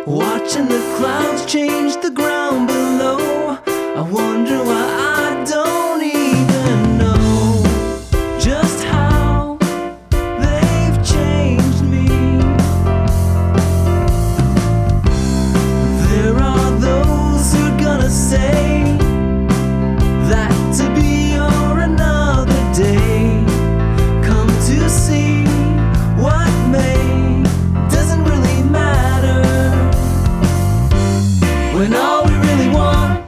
watching the clouds change the ground below. I wonder why I don't even know just how they've changed me. There are those who are gonna say that to be or another day, come to see what may doesn't really matter, when all we really want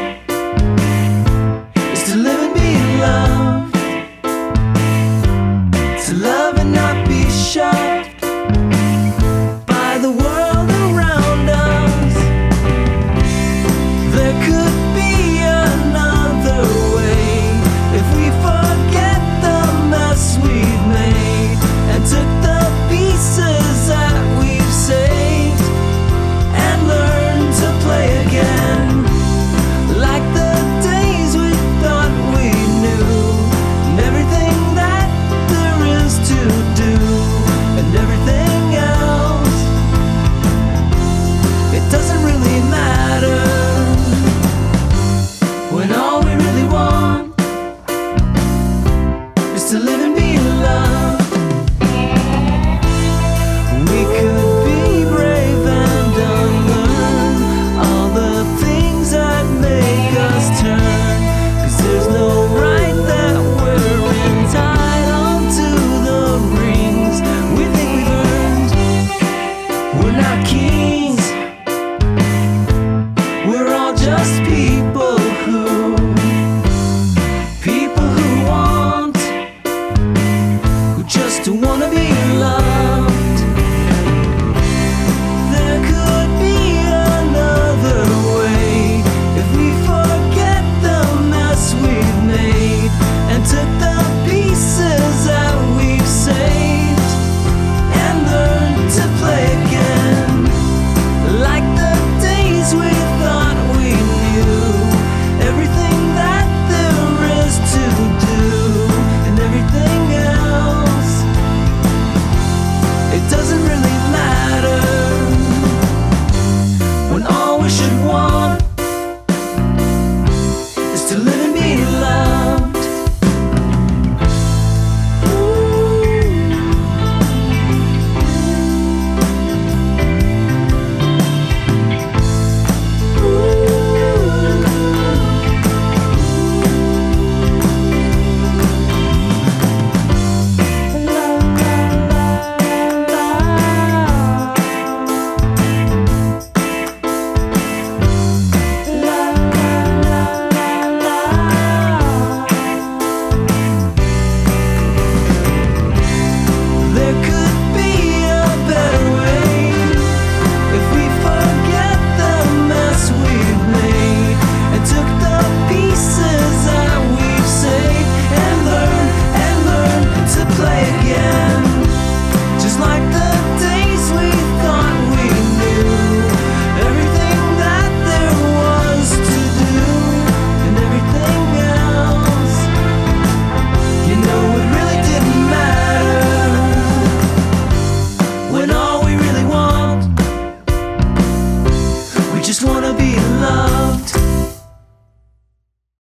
is to live and be loved, to love and not be shoved by the world around us. There could be another way if we forget the mess we've made and took the pieces that we've saved and learned to play again, like the days we thought we knew, and everything that there is to do, and everything else, it doesn't really matter, when all we really want is to live and be loved. We could be brave and unlearn all the things that make us turn, 'cause there's no right that we're entitled to the rings we think we've earned. We're not kings,